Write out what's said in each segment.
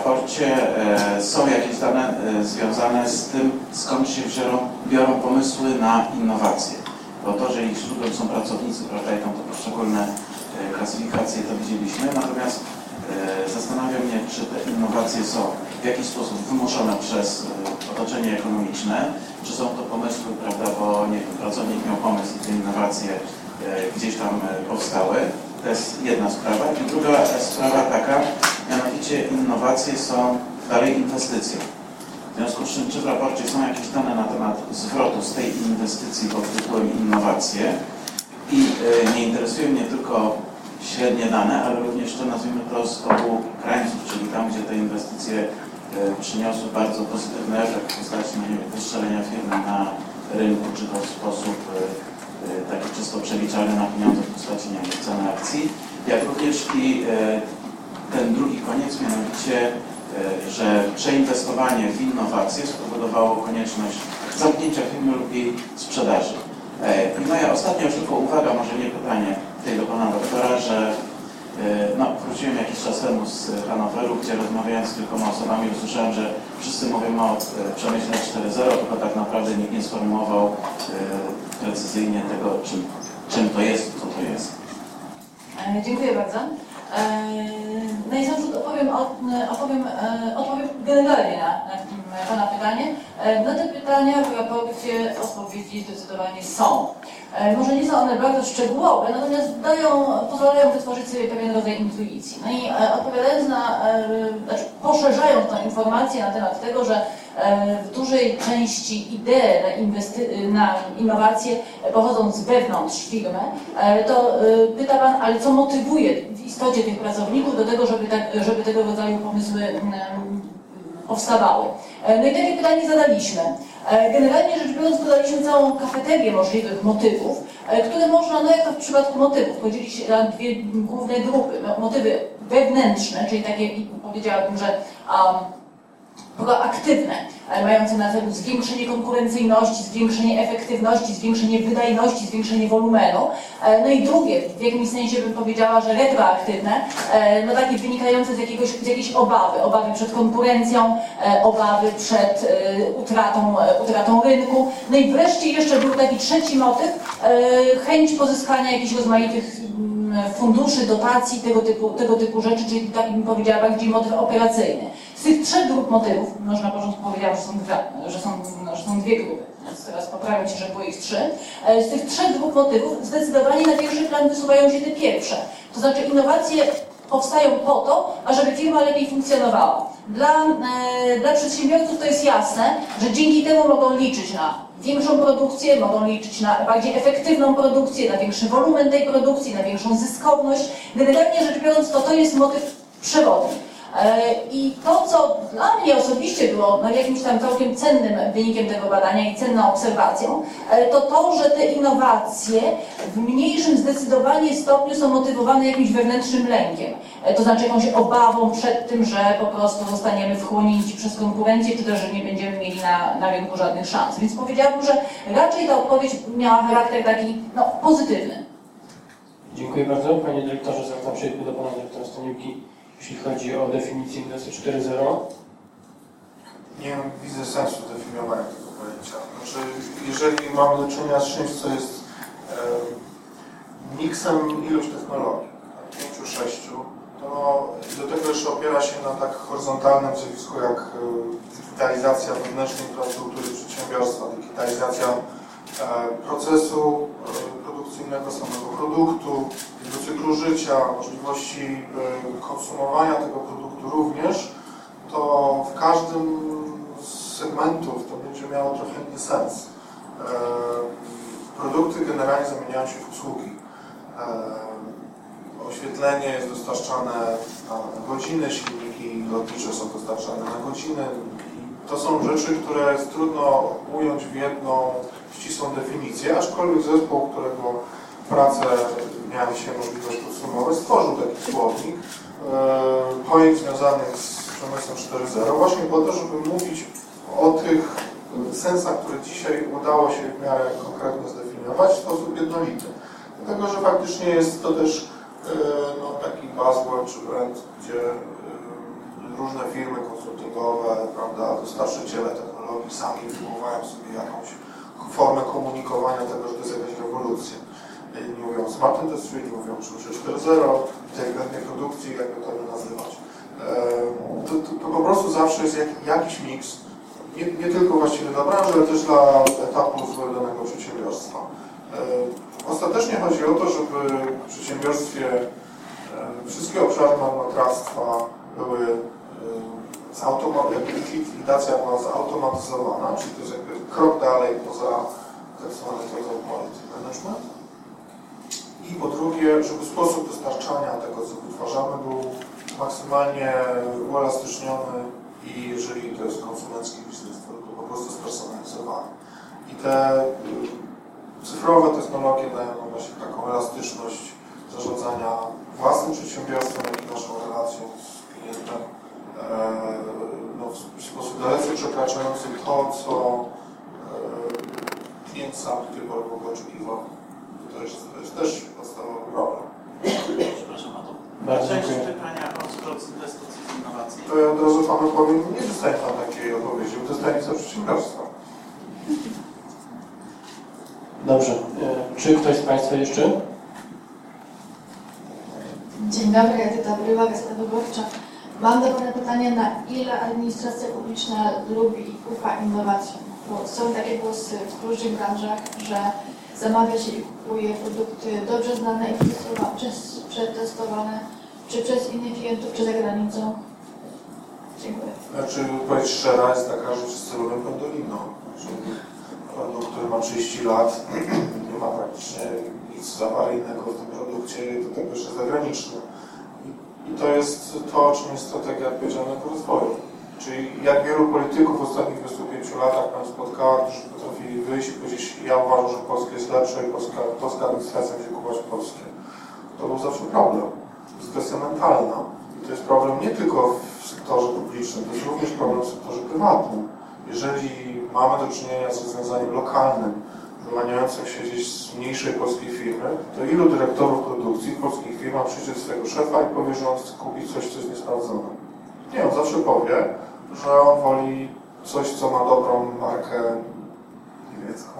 raporcie są jakieś dane związane z tym, skąd się biorą pomysły na innowacje. Bo to, że ich źródłem są pracownicy, prawda, i tam to poszczególne klasyfikacje to widzieliśmy, natomiast zastanawia mnie, czy te innowacje są w jakiś sposób wymuszone przez otoczenie ekonomiczne, czy są to pomysły, prawda, bo nie wiem, pracownik miał pomysł i te innowacje gdzieś tam powstały. To jest jedna sprawa. I druga sprawa taka, mianowicie innowacje są dalej inwestycją. W związku z czym, czy w raporcie są jakieś dane na temat zwrotu z tej inwestycji pod tytułem innowacje i nie interesują mnie tylko średnie dane, ale również to, nazwijmy to, z obu krańców, czyli tam, gdzie te inwestycje przyniosły bardzo pozytywny efekt w postaci, nie wiem, wystrzelenia firmy na rynku, czy to w sposób taki czysto przeliczalny na pieniądze w postaci, nie wiem, ceny akcji, jak również i ten drugi koniec, mianowicie, że przeinwestowanie w innowacje spowodowało konieczność zamknięcia firmy lub jej sprzedaży. I moja ostatnia już tylko uwaga, może nie pytanie tutaj do pana doktora, że no, wróciłem jakiś czas temu z Hanoweru, gdzie rozmawiając z kilkoma osobami usłyszałem, że wszyscy mówią o przemyśle 4.0, tylko tak naprawdę nikt nie sformułował precyzyjnie tego, czym to jest, co to jest. Dziękuję bardzo. Na sam odpowiem generalnie na pana pytanie. Na te pytania w raporcie odpowiedzi zdecydowanie są. Może nie są one bardzo szczegółowe, natomiast pozwalają wytworzyć sobie pewien rodzaj intuicji. No i odpowiadając poszerzając tę informację na temat tego, że w dużej części idee na innowacje pochodzą z wewnątrz firmy, to pyta pan, ale co motywuje w istocie tych pracowników do tego, żeby tego rodzaju pomysły powstawały. No i takie pytanie zadaliśmy. Generalnie rzecz biorąc, podaliśmy całą kafeterię możliwych motywów, które można, no jak to w przypadku motywów, podzielić na dwie główne grupy. Motywy wewnętrzne, czyli takie, powiedziałabym, że proaktywne, mające na celu zwiększenie konkurencyjności, zwiększenie efektywności, zwiększenie wydajności, zwiększenie wolumenu. No i drugie, w jakimś sensie bym powiedziała, że retroaktywne, no takie wynikające z jakiejś obawy przed konkurencją, obawy przed utratą rynku. No i wreszcie jeszcze był taki trzeci motyw, chęć pozyskania jakichś rozmaitych funduszy, dotacji, tego typu rzeczy, czyli tak bym powiedziała bardziej motyw operacyjny. Z tych trzech grup motywów, może na początku powiedziałam, że są dwie grupy, więc teraz poprawiam się, że było ich trzy. Z tych trzech grup motywów zdecydowanie na pierwszy plan wysuwają się te pierwsze. To znaczy innowacje powstają po to, ażeby firma lepiej funkcjonowała. Dla przedsiębiorców to jest jasne, że dzięki temu mogą liczyć na większą produkcję, mogą liczyć na bardziej efektywną produkcję, na większy wolumen tej produkcji, na większą zyskowność. Generalnie rzecz biorąc, to jest motyw przewodni. I to, co dla mnie osobiście było jakimś tam całkiem cennym wynikiem tego badania i cenną obserwacją, to, że te innowacje w mniejszym zdecydowanie stopniu są motywowane jakimś wewnętrznym lękiem. To znaczy jakąś obawą przed tym, że po prostu zostaniemy wchłonięci przez konkurencję, czy też, że nie będziemy mieli na rynku żadnych szans. Więc powiedziałabym, że raczej ta odpowiedź miała charakter taki pozytywny. Dziękuję bardzo. Panie dyrektorze, zwracam się do pana dyrektora Staniłki. Jeśli chodzi o definicję Industry 4.0? Nie widzę sensu definiowania tego pojęcia. Znaczy, jeżeli mamy do czynienia z czymś, co jest miksem iluś technologii, 5-6, to do tego jeszcze opiera się na tak horyzontalnym zjawisku jak digitalizacja wewnętrznej infrastruktury przedsiębiorstwa, digitalizacja procesu produkcyjnego, samego produktu, jego cyklu życia, możliwości konsumowania tego produktu również, to w każdym z segmentów to będzie miało trochę inny sens. Produkty generalnie zamieniają się w usługi. Oświetlenie jest dostarczane na godziny, silniki lotnicze są dostarczane na godziny. I to są rzeczy, które jest trudno ująć w jedną ścisłą definicję, aczkolwiek zespół, którego pracę miałem dzisiaj możliwość podsumować, stworzył taki słownik pojęć związanych z przemysłem 4.0 właśnie po to, żeby mówić o tych sensach, które dzisiaj udało się w miarę konkretnie zdefiniować w sposób jednolity. Dlatego, że faktycznie jest to też taki buzzword czy brand, gdzie różne firmy konsultingowe, prawda, dostarczyciele technologii sami wywołają sobie jakąś formę komunikowania tego, że to jest jakaś rewolucja. Nie mówią o Smart Industry, nie mówią o czymś 4.0, inteligentnej produkcji, jakby to nie nazywać. To po prostu zawsze jest jakiś miks, nie tylko właściwie dla branży, ale też dla etapu rozwoju danego przedsiębiorstwa. Ostatecznie chodzi o to, żeby w przedsiębiorstwie wszystkie obszary marnotrawstwa były jakby ich likwidacja była zautomatyzowana, czyli to jest jakby krok dalej poza tak zwany quality management. I po drugie, żeby sposób dostarczania tego, co wytwarzamy, był maksymalnie uelastyczniony i jeżeli to jest konsumencki biznes, to po prostu spersonalizowany. I te cyfrowe technologie dają nam właśnie taką elastyczność zarządzania własnym przedsiębiorstwem, jak i naszą relacją z klientem w sposób dalece przekraczający to, co klient sam do tej pory w ogóle oczekiwał. To jest też podstawowy problem. Przepraszam, a to Bardzo część dziękuję. pytania o wzrost inwestycji w innowacje. To ja od razu panu powiem, nie dostanie pan takiej odpowiedzi, bo dostanie co przedsiębiorstwa. Dobrze. Czy ktoś z Państwa jeszcze? Dzień dobry, Edyta Bryła, Gazeta Wyborcza. Mam do Pana pytanie, na ile administracja publiczna lubi i ufa innowacjom? Bo są takie głosy w różnych branżach, że zamawia się i kupuje produkty dobrze znane i przetestowane, czy przez innych klientów, czy za granicą. Dziękuję. Znaczy, odpowiedź szczera jest taka, że wszyscy lubią pendolino. Produkt, który ma 30 lat, nie ma praktycznie nic awaryjnego w tym produkcie i do tego jeszcze zagraniczny. I to jest to, o czym jest strategia odpowiedzialnego rozwoju. Czyli jak wielu polityków w ostatnich 25 latach Pan spotkała, którzy potrafili wyjść i powiedzieć, ja uważam, że Polska jest lepsza i polska administracja będzie kupować polskie. To był zawsze problem. To jest kwestia mentalna. I to jest problem nie tylko w sektorze publicznym, to jest również problem w sektorze prywatnym. Jeżeli mamy do czynienia z rozwiązaniem lokalnym, wyłaniającym się gdzieś z mniejszej polskiej firmy, to ilu dyrektorów produkcji w polskich firmach przyjdzie do swojego szefa i powie, że on chce kupić coś, co jest niesprawdzone? Nie, on zawsze powie, że on woli coś, co ma dobrą markę niemiecką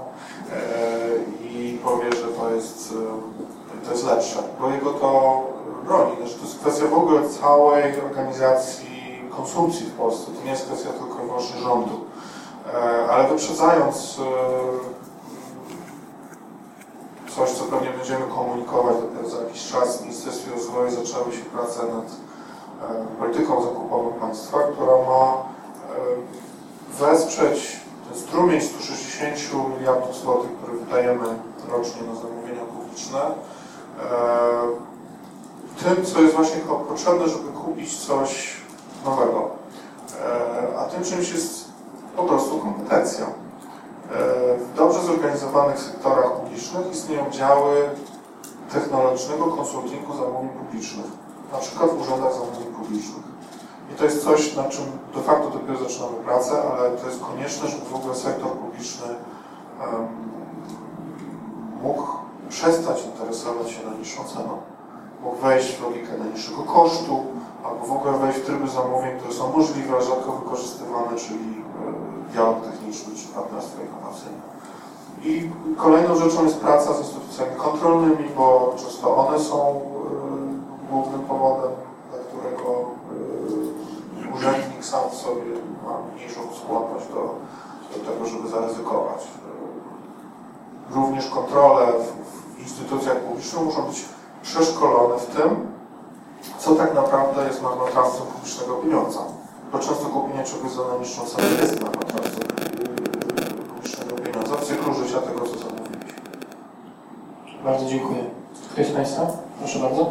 i powie, że to jest lepsze, bo jego to broni. Znaczy, to jest kwestia w ogóle całej organizacji konsumpcji w Polsce. To nie jest kwestia tylko i wyłącznie rządu. Ale wyprzedzając coś, co pewnie będziemy komunikować dopiero za jakiś czas, w Ministerstwie Rozwoju zaczęły się prace nad polityką zakupową państwa, która ma wesprzeć ten strumień 160 miliardów złotych, który wydajemy rocznie na zamówienia publiczne, tym, co jest właśnie potrzebne, żeby kupić coś nowego. A tym czymś jest po prostu kompetencja. W dobrze zorganizowanych sektorach publicznych istnieją działy technologicznego konsultingu zamówień publicznych, na przykład w urzędach zamówień publicznych. I to jest coś, nad czym de facto dopiero zaczynamy pracę, ale to jest konieczne, żeby w ogóle sektor publiczny mógł przestać interesować się najniższą ceną. Mógł wejść w logikę najniższego kosztu, albo w ogóle wejść w tryby zamówień, które są możliwe, ale rzadko wykorzystywane, czyli dialog techniczny czy partnerstwo innowacyjne. I kolejną rzeczą jest praca z instytucjami kontrolnymi, bo często one są głównym powodem, dla którego urzędnik sam w sobie ma mniejszą skłonność do tego, żeby zaryzykować. Również kontrole w instytucjach publicznych muszą być przeszkolone w tym, co tak naprawdę jest marnotrawstwem publicznego pieniądza. Bo często kupienie czegoś za najniższą cenę jest marnotrawstwem publicznego pieniądza w cyklu życia tego, co zamówiliśmy. Bardzo dziękuję. Ktoś z Państwa? Proszę bardzo.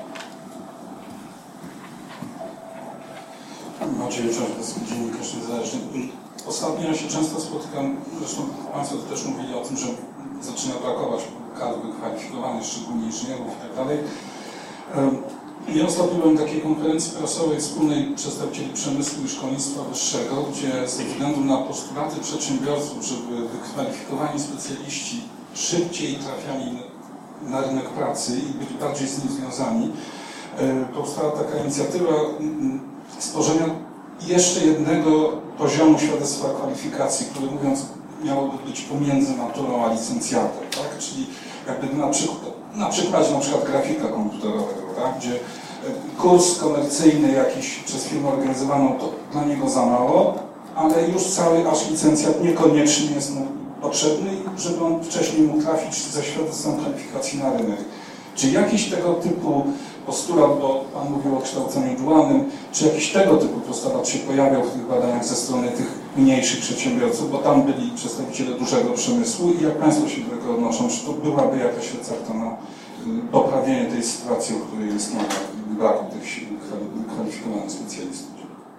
Maciej Czarkowski, dziennikarz niezależny. Ostatnio się często spotykam, zresztą Państwo też mówili o tym, że zaczyna brakować kadr wykwalifikowanych, szczególnie inżynierów i tak dalej. Ja ostatnio byłem na takiej konferencji prasowej wspólnej przedstawicieli przemysłu i szkolnictwa wyższego, gdzie ze względu na postulaty przedsiębiorców, żeby wykwalifikowani specjaliści szybciej trafiali na rynek pracy i byli bardziej z nim związani, powstała taka inicjatywa stworzenia jeszcze jednego poziomu świadectwa kwalifikacji, który mówiąc miałoby być pomiędzy maturą a licencjatem, tak? Czyli jakby na przykładzie na przykład grafika komputerowego, tak? Gdzie kurs komercyjny jakiś przez firmę organizowaną to dla niego za mało, ale już cały aż licencjat niekoniecznie jest mu potrzebny, żeby on wcześniej mógł trafić ze świadectwem kwalifikacji na rynek. Czy jakiś tego typu postulat, bo Pan mówił o kształceniu dualnym, czy jakiś tego typu postulat się pojawiał w tych badaniach ze strony tych mniejszych przedsiębiorców, bo tam byli przedstawiciele dużego przemysłu i jak Państwo się do tego odnoszą, czy to byłaby jakaś recepta na poprawienie tej sytuacji, o której jest mowa, braku tych kwalifikowanych specjalistów?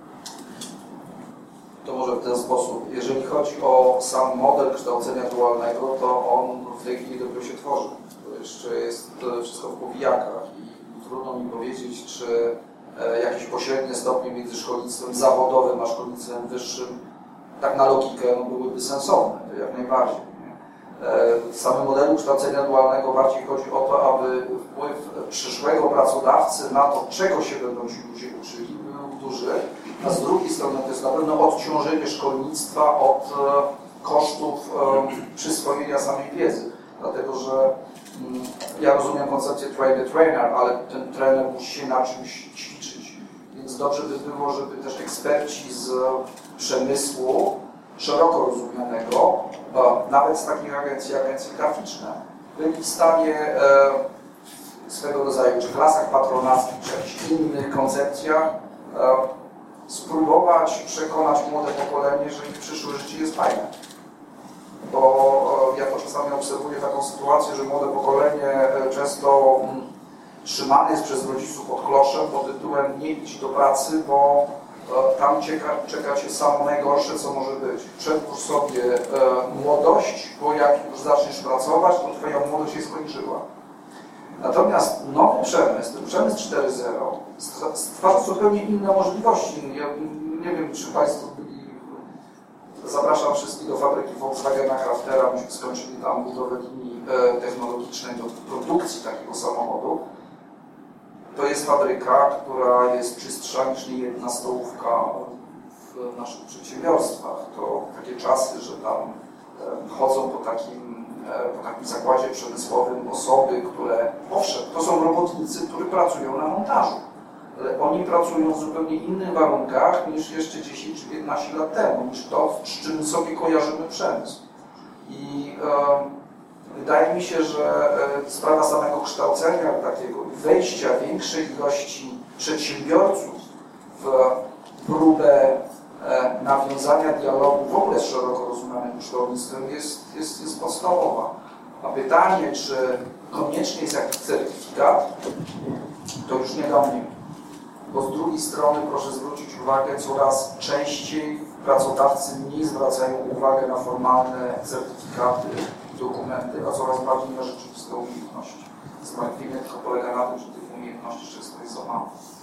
To może w ten sposób. Jeżeli chodzi o sam model kształcenia dualnego, to on w tej chwili dopiero się tworzy. To jeszcze jest wszystko w powijakach i trudno mi powiedzieć, czy jakieś pośrednie stopnie między szkolnictwem zawodowym a szkolnictwem wyższym tak na logikę byłyby sensowne, to jak najbardziej. W samym modelu kształcenia dualnego bardziej chodzi o to, aby wpływ przyszłego pracodawcy na to, czego się będą ci ludzie uczyli, był duży, a z drugiej strony to jest na pewno odciążenie szkolnictwa od kosztów przyswojenia samej wiedzy. Dlatego, że ja rozumiem koncepcję train the trainer, ale ten trener musi się na czymś ćwiczyć. Więc dobrze by było, żeby też eksperci z przemysłu szeroko rozumianego, nawet z takich agencji graficzne, byli w stanie swego rodzaju, czy klasach patronackich, czy jakichś innych koncepcjach spróbować przekonać młode pokolenie, że ich przyszłe życie jest fajne. Bo ja to czasami obserwuję taką sytuację, że młode pokolenie często trzymane jest przez rodziców pod kloszem pod tytułem nie idź do pracy, bo tam czeka cię samo najgorsze, co może być. Przedłuż sobie młodość, bo jak już zaczniesz pracować, to twoja młodość się skończyła. Natomiast nowy przemysł, ten przemysł 4.0 stwarza zupełnie inne możliwości. Ja nie wiem, czy Państwo byli... Zapraszam wszystkich do fabryki Volkswagena Craftera, myśmy skończyli tam budowę linii technologicznej do produkcji takiego samochodu. To jest fabryka, która jest czystsza niż niejedna stołówka w naszych przedsiębiorstwach. To takie czasy, że tam chodzą po takim zakładzie przemysłowym osoby, które, owszem, to są robotnicy, którzy pracują na montażu, ale oni pracują w zupełnie innych warunkach niż jeszcze 10 czy 15 lat temu, niż to, z czym sobie kojarzymy przemysł. I wydaje mi się, że sprawa samego kształcenia takiego wejścia większej ilości przedsiębiorców w próbę nawiązania dialogu w ogóle z szeroko rozumianym szkolnictwem jest podstawowa. A pytanie, czy koniecznie jest jakiś certyfikat, to już nie do mnie. Bo z drugiej strony proszę zwrócić uwagę, coraz częściej pracodawcy mniej zwracają uwagę na formalne certyfikaty, dokumenty, a coraz bardziej na rzeczywiste umiejętności. Zmartwienie tylko polega na tym, że tych umiejętności często jest za mało.